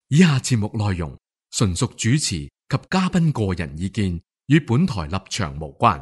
以下節目內容純屬主持及嘉賓個人意見，與本台立場無關。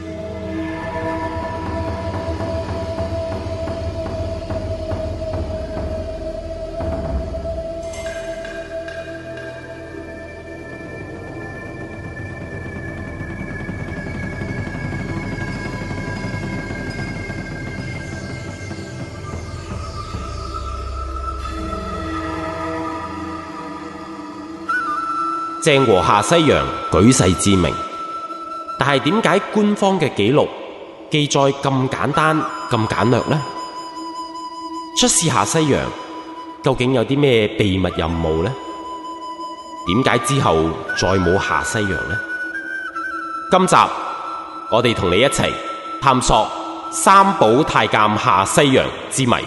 鄭和下西洋舉世知名，但係點解官方嘅記錄記載咁簡單咁簡略呢？出使下西洋究竟有啲咩秘密任務呢？點解之後再冇下西洋呢？今集我哋同你一齊探索三寶太監下西洋之謎。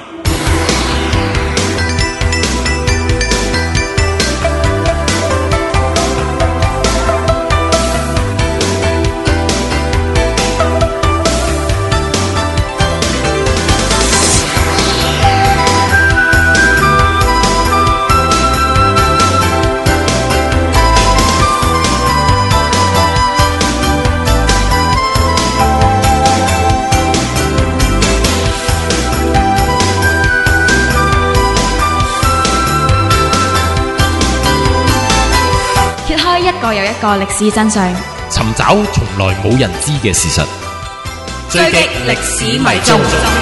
一個又一個歷史真相， 尋找從來冇人知嘅事實， 追擊歷史迷蹤。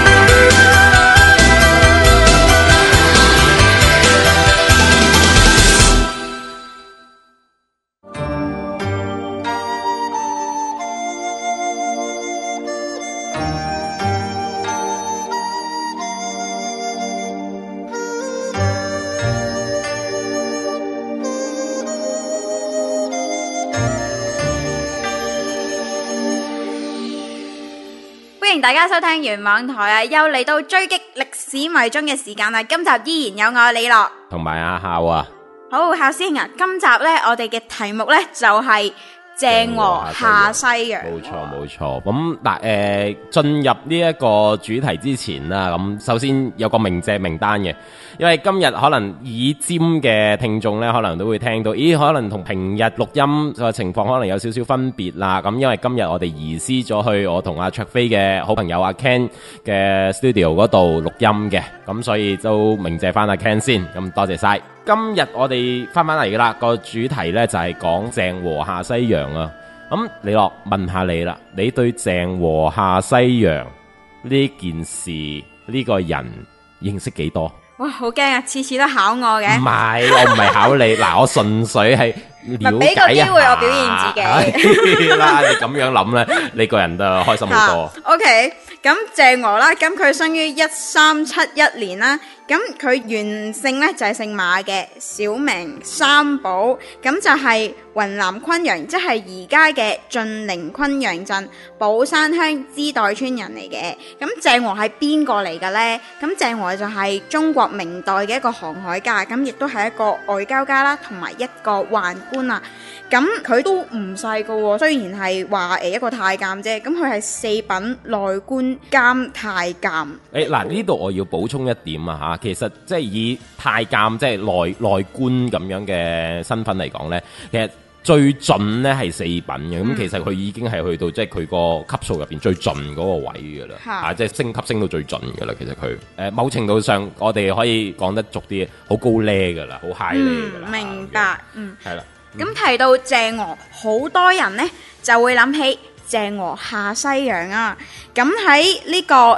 歡迎大家收聽原網台啊！又嚟到追擊歷史迷蹤嘅時間啦！今集依然有我李樂同埋阿孝啊。 好，孝師兄啊，今集呢，我哋嘅題目呢就係鄭和下西洋。 冇錯。咁嗱，進入呢一個主題之前啦，咁首先有個鳴謝名單嘅，因為今日可能耳尖嘅聽眾呢，可能都會聽到，可能同平日錄音嘅情況可能有少少分別啦。咁因為今日我哋移師咗去我同阿卓飛嘅好朋友阿 Ken 嘅 studio 嗰度錄音嘅，咁所以都鳴謝翻阿 Ken 先，咁多謝晒。今日我哋翻嚟噶啦，個主題呢就係講鄭和下西洋啊。咁李樂問下你啦，你對鄭和下西洋呢件事呢個人認識幾多？ 哇，好驚啊！次次都考我嘅。唔係，我唔係考你，嗱，我純粹係了解一下。俾個機會我表現自己。 啦，你咁樣諗咧，你個人都開心好多。 OK，咁鄭和啦，咁佢生於1371年啦。咁佢原姓咧就係姓馬嘅，小名三寶，咁就係雲南昆陽，即係而家嘅晉寧昆陽鎮寶山鄉支代村人嚟嘅。咁鄭和係邊個嚟嘅呢？咁鄭和就係中國明代嘅一個航海家，咁亦都係一個外交家啦，同埋一個宦官啊。咁佢都唔細個喎，雖然係話一個太監啫，咁佢係四品內官監太監。 嗱，呢度我要補充一點啊嚇，其實即係以太監即係內官咁樣嘅身份嚟講咧，其實最盡咧係四品嘅，咁其實佢已經係去到即係佢個級數入邊最盡嗰個位㗎啦，即係升級升到最盡㗎啦。其實佢某程度上，我哋可以講得俗啲，好高 level 㗎啦，好 high level 㗎啦。 明白， 係啦。 咁提到鄭和，好多人呢就會諗起鄭和下西洋啊。咁喺呢個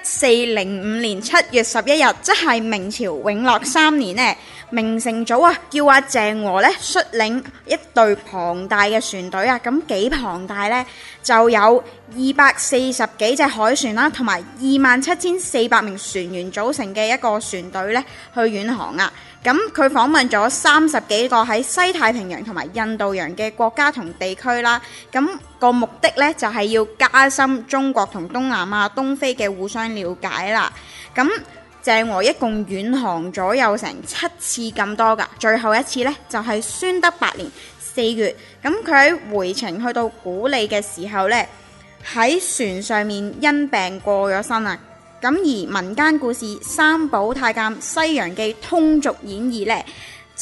1405年7月11日，即係明朝永樂3年呢，明成祖啊叫阿鄭和呢率領一隊龐大嘅船隊啊。咁幾龐大呢？就有240幾隻海船啦，同埋27400名船員組成嘅一個船隊呢去遠航啊。咁佢訪問咗30幾個喺西太平洋同埋印度洋嘅國家同地區啦。咁個目的呢，就係要加深中國同東南亞、東非嘅互相了解啦。咁鄭和一共遠航咗有成7次咁多噶，最後一次呢，就係宣德8年4月。咁佢喺回程去到古里嘅時候呢，喺船上面因病過咗身啊。咁而民間故事《三寶太監西洋記通俗演義》呢，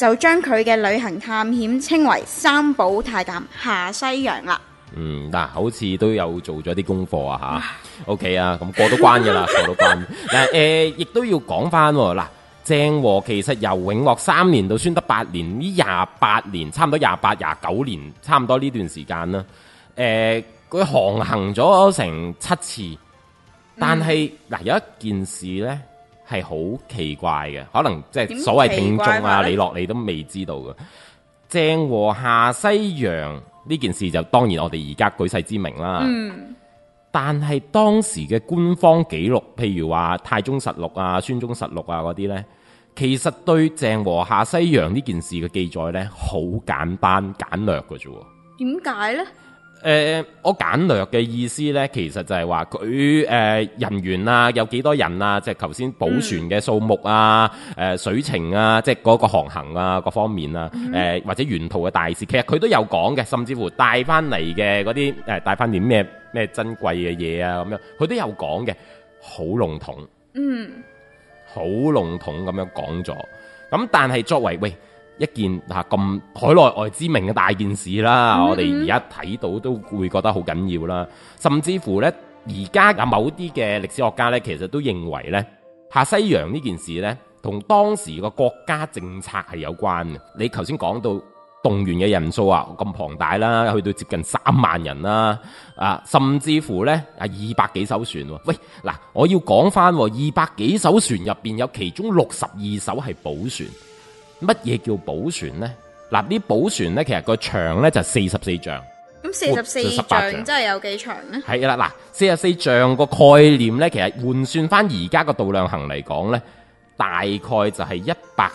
就將佢嘅旅行探險稱為三寶太監下西洋啦。 嗱，好似都有做咗啲功課啊吓 ，OK 啊，咁過到關噶啦，過到關。嗱，亦都要講翻嗱，鄭和其實由永樂3年到宣德8年呢28年，差唔多28、29年，差唔多呢段時間啦。佢航行咗成7次，但係嗱有一件事呢係好奇怪嘅，可能即係所謂聽眾啊，你落你都未知道嘅。鄭和下西洋呢件事就當然我哋而家舉世知名啦。但係當時嘅官方記錄，譬如話《太宗實錄》啊、《宣宗實錄》啊嗰啲呢，其實對鄭和下西洋呢件事嘅記載呢，好簡單簡略嘅啫。 點解呢？ 我簡略嘅意思呢，其實就係話佢人員啊，有幾多人啊，即係頭先補船嘅數目啊，水程啊，即係嗰個航行啊，各方面啊，或者沿途嘅大事，其實佢都有講嘅，甚至乎帶翻嚟嘅嗰啲帶翻啲咩珍貴嘅嘢啊，咁樣佢都有講嘅，好籠統，好籠統咁樣講咗。咁但係作為一件咁海內外知名嘅大件事啦，我哋而家睇到都會覺得好緊要啦。甚至乎呢，而家有某啲嘅歷史學家呢，其實都認為呢，下西洋呢件事呢，同當時個國家政策係有關嘅。你頭先講到動員嘅人數啊，咁龐大啦，去到接近3萬人啦，甚至乎呢200幾艘船。喂，嗱，我要講翻200幾艘船入邊有其中62艘係寶船。乜嘢叫寶船呢？嗱，啲寶船呢，其實個長呢就44丈。 咁44丈真係有幾長呢？係啦，嗱，44丈個概念呢，其實換算翻而家個度量衡嚟講呢，大概就係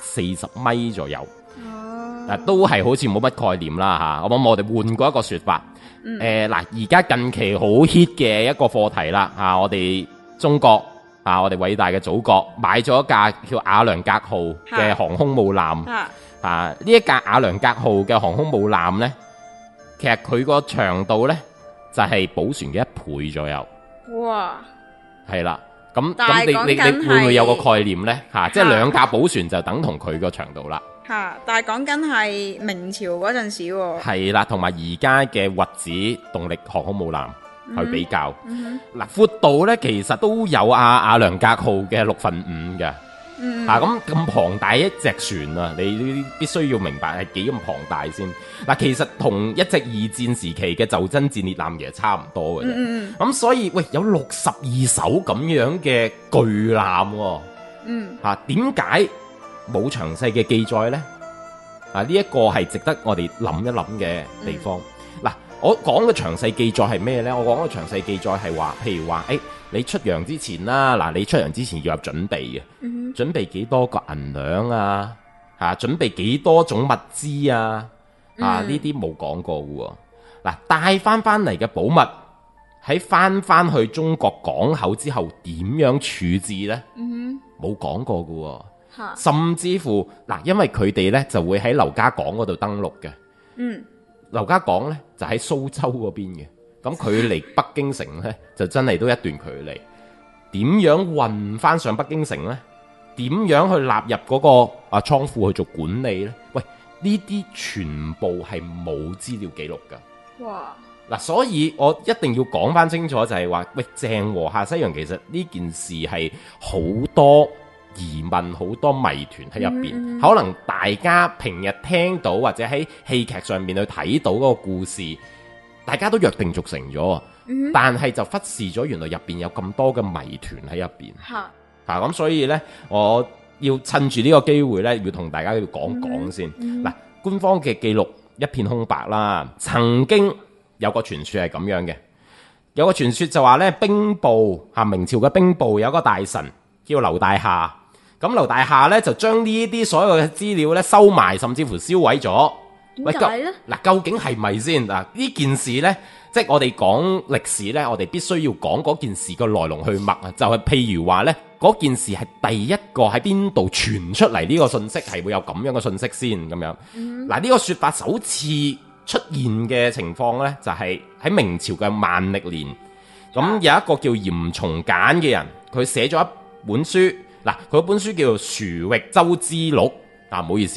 140米左右。都係好似冇乜概念啦吓。我哋換過一個說法。嗱，而家近期好 hit 嘅一個課題啦，我哋中國。我哋偉大嘅祖國買咗一架叫瓦良格號嘅航空母艦。呢一架瓦良格號嘅航空母艦呢，其實佢個長度呢，就係寶船嘅1倍左右。哇！係啦，咁你會唔會有個概念呢？即係2架寶船就等同佢個長度啦。 但係講緊係明朝嗰陣時喎。係啦，同埋而家嘅核子動力航空母艦。去比較，嗱，闊度咧其實都有瓦良格號嘅5/6嘅，咁龐大一隻船啊，你必須要明白係幾咁龐大先。嗱，其實同一隻2戰時期嘅袖珍戰列艦其實差唔多嘅啫。咁所以有62艘咁樣嘅巨艦，點解冇詳細嘅記載咧？呢一個係值得我哋諗一諗嘅地方。我講嘅詳細記載係咩呢？我講嘅詳細記載係話，譬如話，你出洋之前啦，嗱，你出洋之前要有準備嘅，準備幾多個銀兩啊，準備幾多種物資啊，呢啲冇講過嘅喎。嗱，帶翻嚟嘅寶物喺翻去中國港口之後點樣處置呢？冇講過嘅喎，甚至乎嗱，因為佢哋呢就會喺劉家港嗰度登陸嘅，劉家港咧就喺蘇州嗰邊嘅，咁距離北京城咧就真係都一段距離。點樣運翻上北京城咧？點樣去納入嗰個倉庫去做管理咧？喂，呢啲全部係冇資料記錄噶。哇！嗱，所以我一定要講翻清楚就係話，喂，鄭和下西洋其實呢件事係好多疑問，好多謎團喺入邊，可能大家平日聽到或者喺戲劇上面去睇到嗰個故事，大家都約定俗成咗，但係就忽視咗原來入邊有咁多嘅謎團喺入邊。咁所以呢，我要趁住呢個機會呢，要同大家要講講先。嗱，官方嘅記錄一片空白啦。曾經有個傳說係咁樣嘅，有個傳說就話呢，兵部明朝嘅兵部有個大臣叫劉大夏。咁劉大夏咧就將呢啲所有嘅資料咧收埋，甚至乎銷毀咗。點解咧？嗱，究竟係咪先？嗱，呢件事咧，即係我哋講歷史咧，我哋必須要講嗰件事個來龍去脈啊。就係譬如話咧，嗰件事係第一個喺邊度傳出嚟呢個信息，係會有咁樣嘅信息先咁樣。嗱，呢個說法首次出現嘅情況咧，就係喺明朝嘅萬曆年。咁有一個叫嚴從簡嘅人，佢寫咗一本書。嗱，佢本書叫做《殊域州之錄》，唔好意思啊，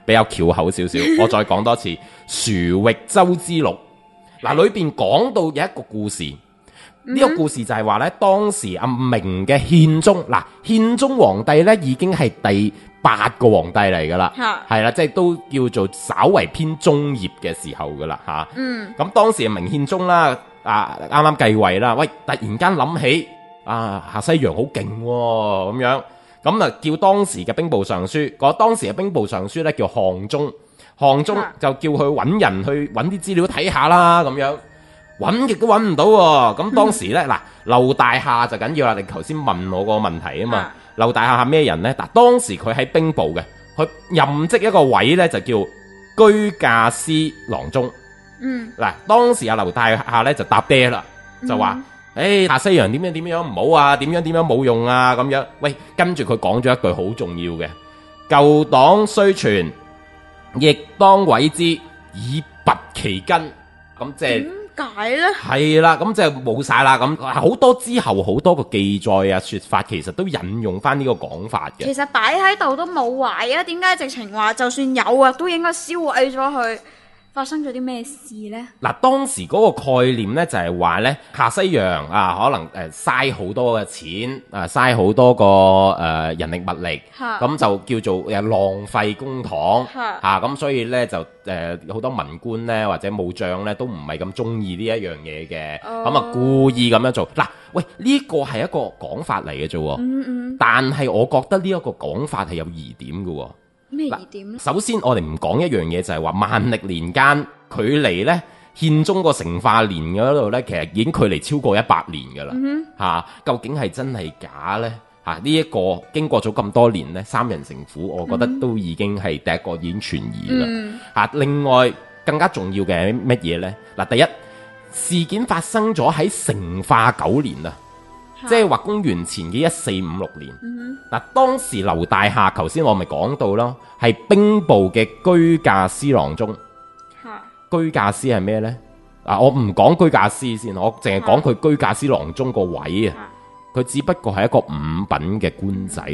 比較翹口少少，我再講多次殊域州之錄。嗱，裏邊講到有一個故事，呢、個故事就係話咧，當時阿明嘅憲宗，嗱，憲宗皇帝咧已經係第8個皇帝嚟噶啦，係啦，即係都叫做稍為偏中葉嘅時候噶啦嚇。咁當時明憲宗啦，啱啱繼位啦，喂，突然間諗起夏西洋好勁喎，咁樣，咁啊叫當時嘅兵部尚書，當時嘅兵部尚書咧叫項宗，項宗就叫佢揾人去揾啲資料睇下啦，咁樣。揾極都揾唔到喎，咁當時咧劉大廈就緊要啦，你頭先問我個問題啊嘛，劉大廈係咩人咧？嗱，當時佢喺兵部嘅，佢任職一個位咧就叫居駕司郎中。嗱，當時劉大廈咧就搭爹啦，就話：夏西洋點樣唔好啊，點樣冇用啊，咁樣。喂，跟住佢講咗一句好重要嘅：舊黨雖存，亦當毀之，以拔其根。咁即係。 解咧係啦，咁就冇晒啦。咁好多之後好多個記載啊、說法，其實都引用翻呢個講法嘅。 其實擺喺度都冇壞啊，點解直情話就算有啊，都應該燒毀咗佢？發生咗啲咩事呢？嗱， 當時嗰個概念呢，就係話呢，夏西洋可能嘥好多嘅錢，嘥好多個人力物力，咁就叫做浪費公帑，咁所以呢，就好多文官呢，或者武將呢，都唔係咁中意呢一樣嘢嘅，咁啊故意咁樣做。嗱，喂，呢個係一個講法嚟嘅啫，但係我覺得呢一個講法係有疑點嘅喎。 咩疑點咧？ 首先我哋唔講一樣嘢，就係話萬歷年間距離咧憲宗個成化年嗰度咧，其實已經距離超過100年噶啦，究竟係真係假咧？呢一個經過咗咁多年咧，三人成虎，我覺得都已經係第一個已經存疑啦。另外更加重要嘅係乜嘢咧？嗱，第一，事件發生咗喺成化9年啊。即係話公元前嘅1456年，當時劉大廈，頭先我咪講到咯，係兵部嘅居駕司郎中。居駕司係咩呢？我唔講居駕司先，我淨係講佢居駕司郎中個位啊。佢只不過係一個5品嘅官仔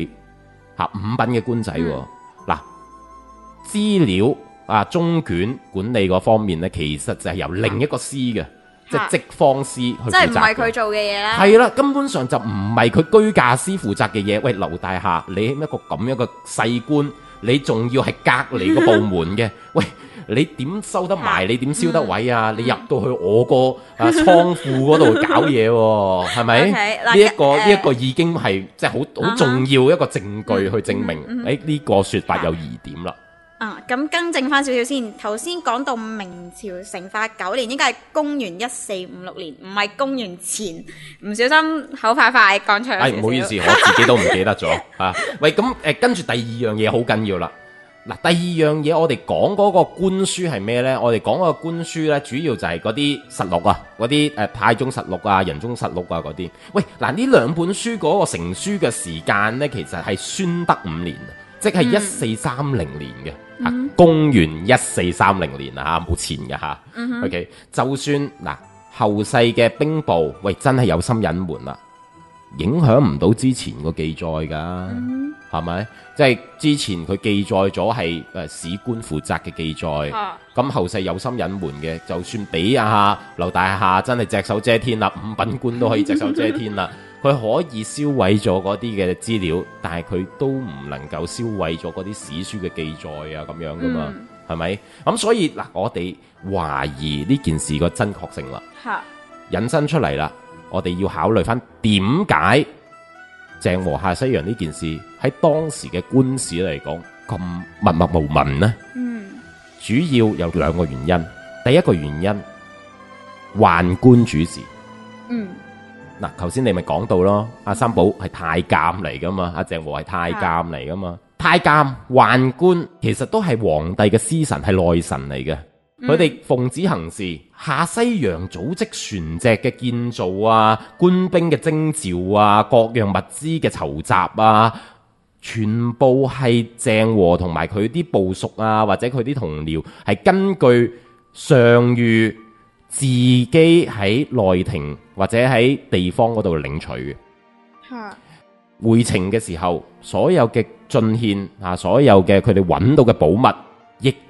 ，5品嘅官仔。嗱，資料中卷管理嗰方面呢，其實就係由另一個司嘅。即係職方司去負責，即係唔係佢做嘅嘢啦。 係啦，根本上就唔係佢居駕司負責嘅嘢。喂，劉大廈，你一個咁樣嘅細官，你仲要係隔離個部門嘅？喂，你點收得埋？你點燒得位啊？你入到去我個倉庫嗰度搞嘢喎，係咪？呢一個已經係即係好重要一個證據去證明，呢個説法有疑點啦。 咁更正翻少少先。頭先講到明朝成化9年，應該係公元1456年，唔係公元前。唔小心口快講出嚟。唔好意思， 我自己都唔記得咗喂，咁跟住第二樣嘢好緊要啦。嗱，第二樣嘢我哋講嗰個官書係咩呢？我哋講嗰個官書呢，主要就係嗰啲實錄啊，嗰啲太宗實錄啊、仁宗實錄啊嗰啲。喂，嗱，呢兩本書嗰個成書嘅時間呢，其實係宣德5年，即係1430年嘅。公元1430年啊，冇錢嘅吓。OK， 就算後世嘅兵部，喂，真係有心隱瞞啦，影響唔到之前個記載噶，係咪？即係之前佢記載咗係史官負責嘅記載，咁後世有心隱瞞嘅，就算俾劉大廈真係隻手遮天啦，5品官都可以隻手遮天啦。佢可以燒毀咗嗰啲嘅資料，但係佢都唔能夠燒毀咗嗰啲史書嘅記載啊，咁樣噶嘛，係咪？咁所以我哋懷疑呢件事個真確性啦，引申出嚟啦，我哋要考慮翻點解鄭和下西洋呢件事喺當時嘅官史嚟講咁默默無聞呢？主要有2個原因。第一個原因，宦官主事。頭先你咪講到咯，阿三寶係太監嚟噶嘛，阿鄭和係太監嚟噶嘛，太監、宦官其實都係皇帝嘅司臣，係內臣嚟嘅。佢哋奉旨行事，下西洋組織船隻嘅建造啊，官兵嘅徵召啊，各樣物資嘅籌集啊，全部係鄭和同埋佢啲部屬啊，或者佢啲同僚係根據上諭自己喺內廷或者喺地方嗰度領取嘅。回程嘅時候，所有嘅進獻所有嘅佢哋揾到嘅寶物，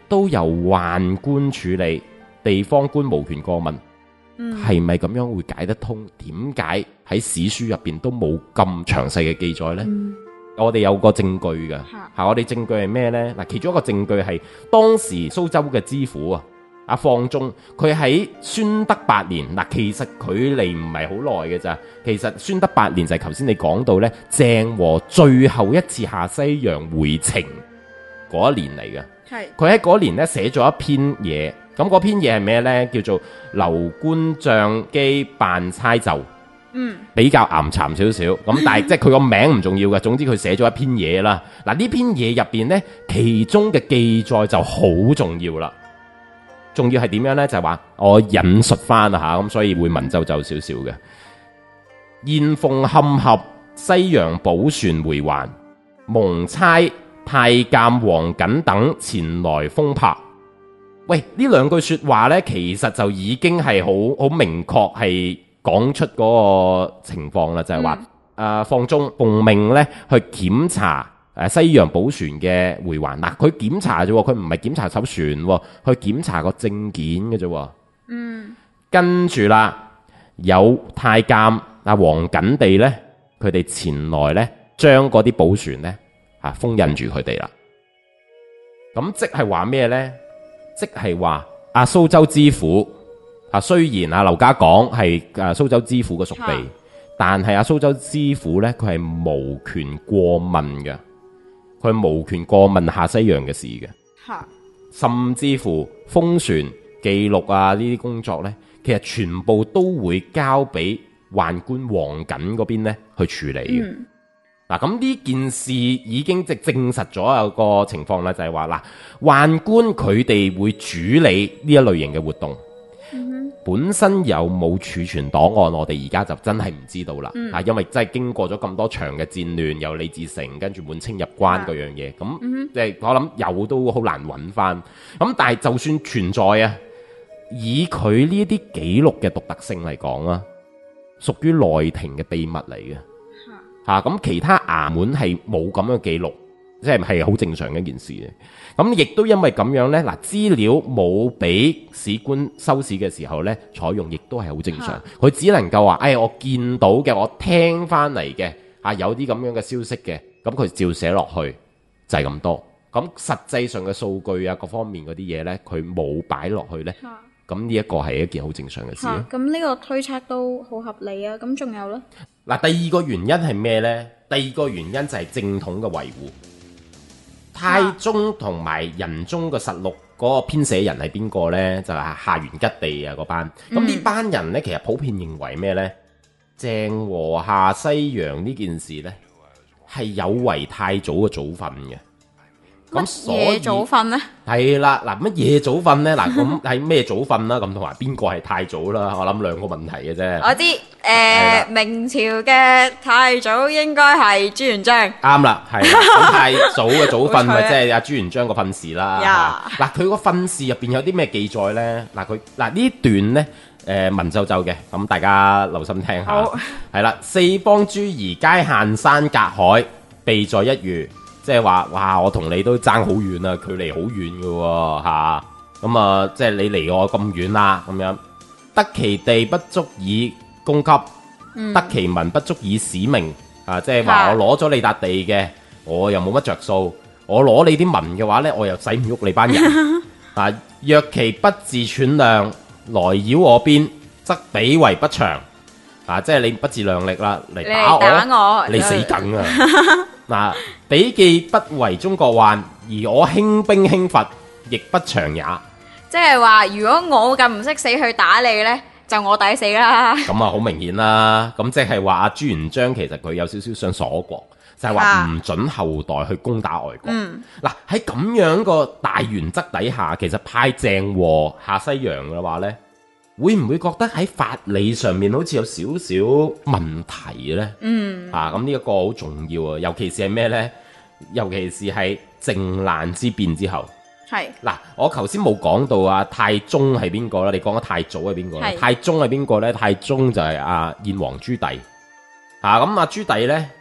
都由宦官處理，地方官無權過問。係咪咁樣會解得通？點解喺史書入邊都冇咁詳細嘅記載呢？我哋有個證據㗎，我哋證據係咩呢？嗱，其中一個證據係當時蘇州嘅知府啊，阿放中，佢喺宣德8年，嗱，其實距離唔係好耐嘅咋。其實宣德8年就係頭先你講到呢，鄭和最後一次下西洋回程嗰一年嚟嘅。係佢喺嗰年呢寫咗一篇嘢。咁嗰篇嘢係咩呢？叫做《劉官將機辦差奏》，比較岩巉少少。咁但係即係佢個名唔重要嘅，總之佢寫咗一篇嘢啦。嗱，呢篇嘢入邊呢，其中嘅記載就好重要啦。重要係點樣呢？就係話我引述翻啊吓，咁所以會文縐縐少少嘅。現奉勘合西洋寶船回還，蒙差太監黃瑾等前來封拍。喂，呢兩句說話呢，其實就已經係好明確係講出嗰個情況啦，就係話放中奉命呢去檢查西洋寶船嘅回還。嗱，佢檢查啫，佢唔係檢查艘船，去檢查個證件嘅啫。跟住啦，有太監阿黃瑾地呢，佢哋前來呢，將嗰啲寶船呢封印住佢哋啦。咁即係話咩呢？即係話阿蘇州知府雖然阿劉家講係蘇州知府嘅屬地，但係阿蘇州知府呢，佢係無權過問嘅，佢係無權過問下西洋嘅事嘅。甚至乎封船記錄啊呢啲工作呢，其實全部都會交俾宦官黃瑾嗰邊呢去處理嘅。嗱，咁呢件事已經即證實咗有個情況啦，就係話嗱，宦官佢哋會主理呢一類型嘅活動，本身有冇儲存檔案，我哋而家就真係唔知道啦。因為真係經過咗咁多場嘅戰亂，由李自成跟住滿清入關嗰樣嘢，咁即係我諗有都好難揾翻。咁但係就算存在啊，以佢呢啲記錄嘅獨特性嚟講啊，屬於內廷嘅秘密嚟嘅。咁其他衙門係冇咁樣嘅記錄，即係好正常嘅一件事嘅。咁亦都因為咁樣呢，嗱，資料冇俾史官收史嘅時候呢採用，亦都係好正常。佢只能夠話，我見到嘅，我聽翻嚟嘅，有啲咁樣嘅消息嘅，咁佢照寫落去就係咁多。咁實際上嘅數據啊，各方面嗰啲嘢呢，佢冇擺落去呢。咁呢一個係一件好正常嘅事。 咁呢個推測都好合理啊。咁仲有呢？ 嗱，第二個原因係咩呢？第二個原因就係正統嘅維護。太宗同埋仁宗嘅實錄嗰個編寫人係邊個呢？就係夏元吉地啊嗰班。咁呢班人呢，其實普遍認為咩呢？鄭和下西洋呢件事呢，係有違太祖嘅祖訓嘅。咁所以祖訓呢？係啦，嗱，乜嘢祖訓呢？嗱，咁係咩祖訓啦？咁同埋邊個係太祖啦？我諗兩個問題嘅啫。 我知，明朝嘅太祖應該係朱元璋。啱啦，係啦。咁太祖嘅祖訓咪即係阿朱元璋個訓示啦。嗱，佢個訓示入邊有啲咩記載呢？嗱呢段呢，文縐縐嘅，咁大家留心聽下。係啦，四方諸夷皆限山隔海，備在一隅。即係話，哇！我同你都爭好遠啊，距離好遠嘅喎，嚇咁啊！即係你離我咁遠啦，咁樣得其地不足以供給，得其民不足以使命啊！即係話我攞咗你笪地嘅，我又冇乜着數；我攞你啲民嘅話呢，我又使唔喐你班人啊！若其不自忖量來擾我邊，則彼為不祥啊！即係你不自量力啦，嚟打我，你死梗啊！嗱，彼既不為中國患，而我輕兵輕罰，亦不祥也。即係話，如果我咁唔識死去打你呢，就我抵死啦。咁啊，好明顯啦。咁即係話阿朱元璋其實佢有少少想鎖國，就係話唔准後代去攻打外國。嗱，喺咁樣個大原則底下，其實派鄭和下西洋嘅話呢，會唔會覺得喺法理上面好似有少少問題呢？咁呢一個好重要啊，尤其是係咩呢？尤其是係靖難之變之後。嗱，我頭先冇講到啊，太宗係邊個啦？你講咗太祖係邊個咧？太宗係邊個呢？太宗就係燕王朱棣。咁阿朱棣呢，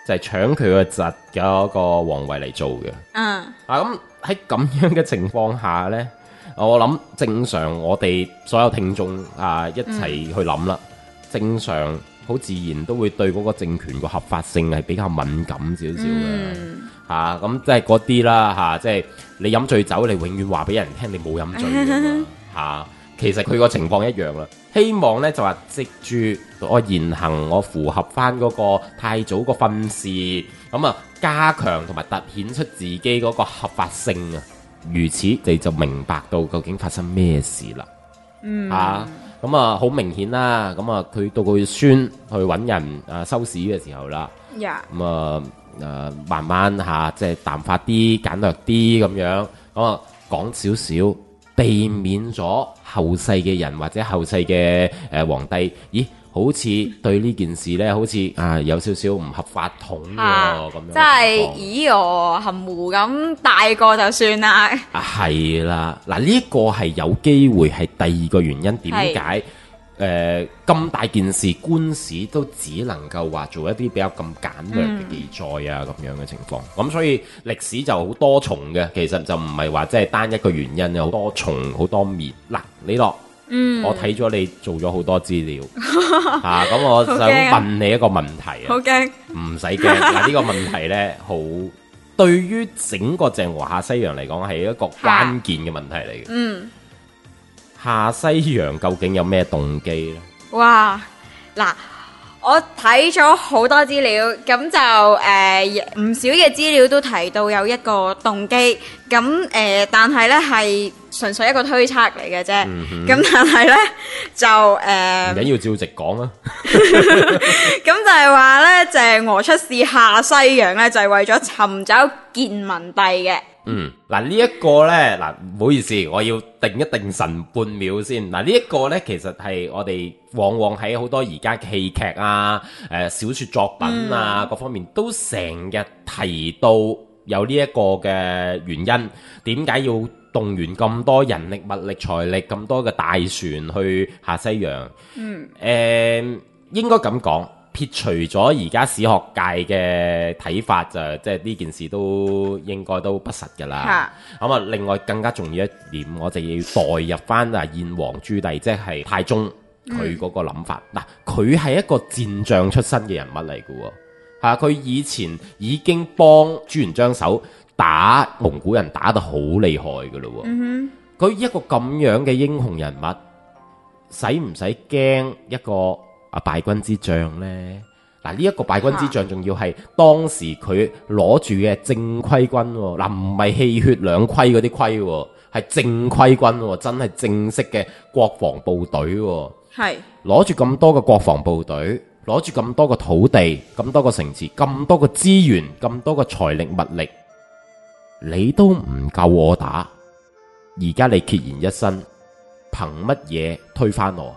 就係搶佢個侄嘅一個皇位嚟做嘅。咁喺咁樣嘅情況下呢，我諗正常我哋所有聽眾一齊去諗啦，正常好自然都會對嗰個政權個合法性係比較敏感少少嘅。咁即係嗰啲啦，即係你飲醉酒，你永遠話俾人聽你冇飲醉㗎嘛。其實佢個情況一樣啦。希望呢就話藉住我言行，我符合翻嗰個太祖個訓示，咁加強同埋凸顯出自己嗰個合法性啊。如此你就明白到究竟發生咩事啦。好明顯啦。佢到佢孫去揾人收拾嘅時候啦。慢慢即係淡化啲、簡略啲咁樣。講少少，避免咗後世嘅人或者後世嘅皇帝，咦？好似對呢件事呢，好似有少少唔合法統喎咁樣。 即係咦我含糊咁大個就算啦。 係啦，嗱呢個係有機會係第二個原因，點解咁大件事官史都只能夠話做一啲比較咁簡略嘅記載啊咁樣嘅情況。咁所以歷史就好多重嘅，其實就唔係話即係單一個原因，有好多重好多面。嗱，李樂。我睇咗你做咗好多資料，咁我想問你一個問題啊， 好驚， 唔使驚。嗱呢個問題呢，好對於整個鄭和下西洋嚟講係一個關鍵嘅問題嚟嘅。下西洋究竟有咩動機呢？ 哇，嗱。我睇咗好多資料，咁就唔少嘅資料都提到有一個動機，咁但係呢係純粹一個推測嚟嘅啫。咁但係呢就唔緊要照直講啊。 咁就係話呢，鄭和出使下西洋呢，就係為咗尋找建文帝嘅。 嗱呢一個呢，唔好意思，我要定一定神半秒先。嗱呢一個呢，其實係我哋往往喺好多而家嘅戲劇啊、小說作品啊各方面都成日提到有呢一個嘅原因，點解要動員咁多人力、物力、財力、咁多嘅大船去下西洋？應該咁講。撇除咗而家史學界嘅睇法，就即係呢件事都應該都不實㗎啦。另外更加重要一點，我就要代入翻燕王朱棣，即係太宗佢嗰個諗法。佢係一個戰將出身嘅人物嚟嘅喎。佢以前已經幫朱元璋手打蒙古人打得好厲害㗎咯喎。佢一個咁樣嘅英雄人物，使唔使驚一個敗軍之將呢？呢一個敗軍之將仲要係當時佢攞住嘅正規軍，唔係氣血兩虧嗰啲虧，係正規軍，真係正式嘅國防部隊。係攞住咁多嘅國防部隊，攞住咁多嘅土地，咁多個城池，咁多個資源，咁多個財力物力，你都唔夠我打。而家你孑然一身，憑乜嘢推翻我？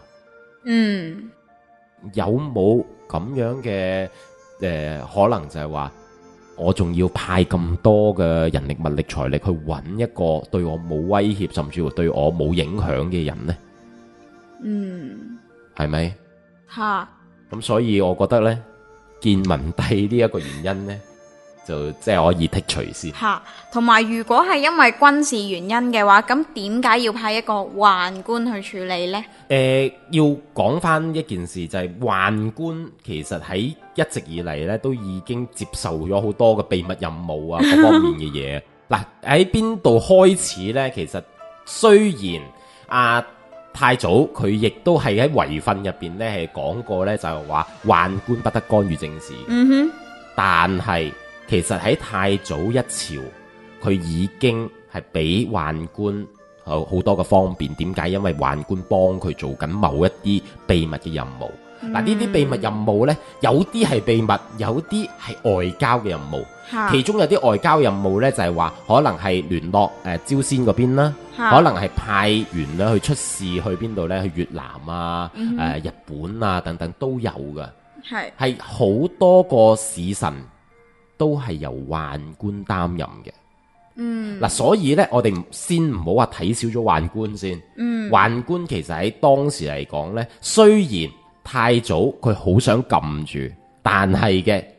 有冇咁樣嘅可能就係話，我仲要派咁多嘅人力物力財力去揾一個對我冇威脅，甚至乎對我冇影響嘅人呢？係咪？咁所以我覺得呢，建文帝呢一個原因呢，就即係可以剔除先。同埋如果係因為軍事原因嘅話，咁點解要派一個宦官去處理呢？ 要講翻一件事，就係宦官其實喺一直以嚟呢都已經接受咗好多嘅秘密任務啊，各方面嘅嘢。喺邊度開始呢？其實雖然太祖佢亦都係喺遺訓入邊呢係講過呢，就係話宦官不得干預政事。但係其實喺太祖一朝，佢已經係俾宦官好多嘅方便。點解？因為宦官幫佢做緊某一啲秘密嘅任務。呢啲秘密任務呢，有啲係秘密，有啲係外交嘅任務。其中有啲外交任務呢，就係話可能係聯絡朝鮮嗰邊啦，可能係派員咧去出使去邊度呢？去越南啊、日本啊等等都有㗎。係好多個使臣都係由宦官擔任嘅。所以呢，我哋先唔好話睇少咗宦官先。宦官其實喺當時嚟講呢，雖然太祖佢好想撳住，但係嘅你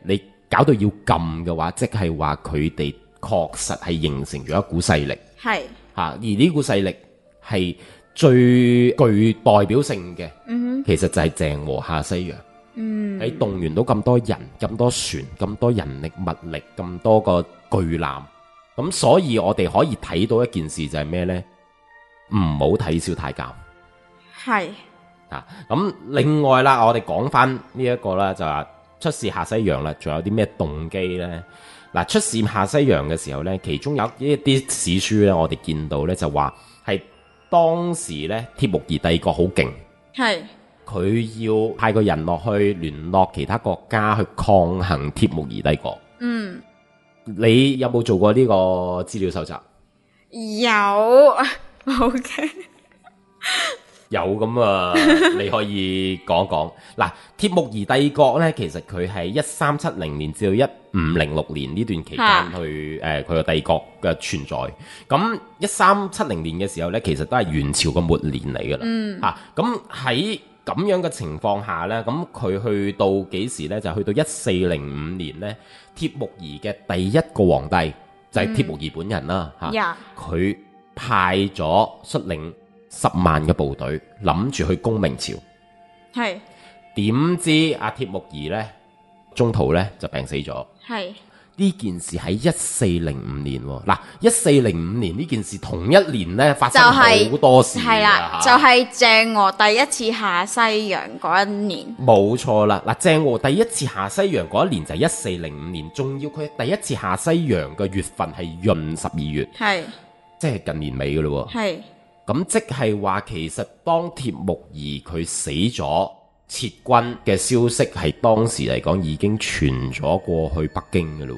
搞到要禁嘅話，即係話佢哋確實係形成咗一股勢力係而呢股勢力係最具代表性嘅，其實就係鄭和下西洋。喺動員到咁多人、咁多船、咁多人力物力、咁多個巨艦，咁所以我哋可以睇到一件事就係咩呢？唔好睇小太監。 係咁另外啦，我哋講翻呢一個啦，就話出使下西洋啦，仲有啲咩動機呢？嗱，出使下西洋嘅時候呢，其中有一啲史書呢，我哋見到呢，就話係當時呢，帖木兒帝國好勁， 係佢要派個人落去聯絡其他國家去抗衡帖木兒帝國。你有冇做過呢個資料搜集？ 有，OK。 有咁啊，你可以講講。嗱，帖木兒帝國呢，其實佢係1370年至到1506年呢段期間去佢個帝國嘅存在。咁1370年嘅時候呢，其實都係元朝嘅末年嚟噶啦。咁喺咁樣嘅情況下呢，咁佢去到幾時呢？就去到1405年呢，帖木兒嘅第一個皇帝就係帖木兒本人啦。佢派咗率領10萬嘅部隊，諗住去攻明朝。係點知阿帖木兒呢，中途呢就病死咗。係呢件事喺1405年喎。嗱，1405年呢件事同一年呢發生好多事。係啦， 就係鄭和第一次下西洋嗰一年。 冇錯啦。嗱，鄭和第一次下西洋嗰一年就係1405年，仲要佢第一次下西洋嘅月份係閏12月。係即係近年尾噶咯。係咁即係話，其實當帖木兒佢死咗，撤軍嘅消息係當時嚟講已經傳咗過去北京嘅咯。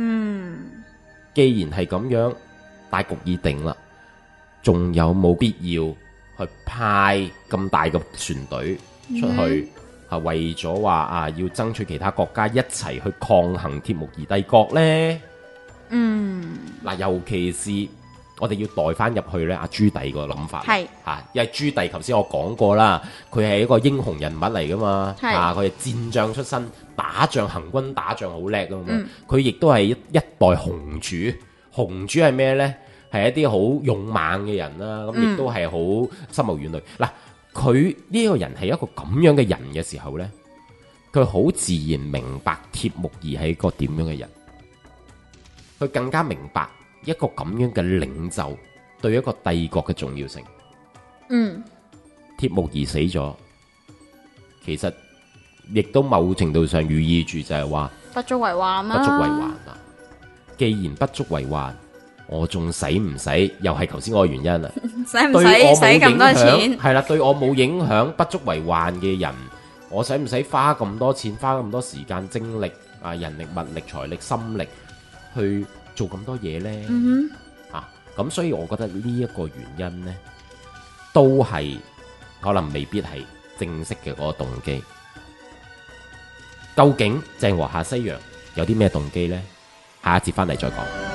既然係咁樣，大局已定啦，仲有冇必要去派咁大個船隊出去，係為咗話要爭取其他國家一齊去抗衡帖木兒帝國呢？嗱，尤其是我哋要代翻入去咧，阿朱棣個諗法係因為朱棣頭先我講過啦，佢係一個英雄人物嚟噶嘛，佢係戰將出身，打仗行軍打仗好叻噶嘛，佢亦都係一代雄主。雄主係咩呢？係一啲好勇猛嘅人啦，咁亦都係好深謀遠慮。嗱，佢呢個人係一個咁樣嘅人嘅時候呢，佢好自然明白帖木兒係一個點樣嘅人，佢更加明白一個咁樣嘅領袖對一個帝國嘅重要性。帖木兒死咗，其實亦都某程度上寓意住就係話不足為患啦。 不足為患啊！既然不足為患，我仲使唔使？又係頭先嗰個原因啦。 使唔使使咁多錢？ 係啦，對我冇影響，不足為患嘅人，我使唔使花咁多錢、花咁多時間、精力人力、物力、財力、心力去做咁多嘢呢？咁所以我覺得呢一個原因呢，都係可能未必係正式嘅嗰個動機。究竟鄭和下西洋有啲咩動機呢？下一節翻嚟再講。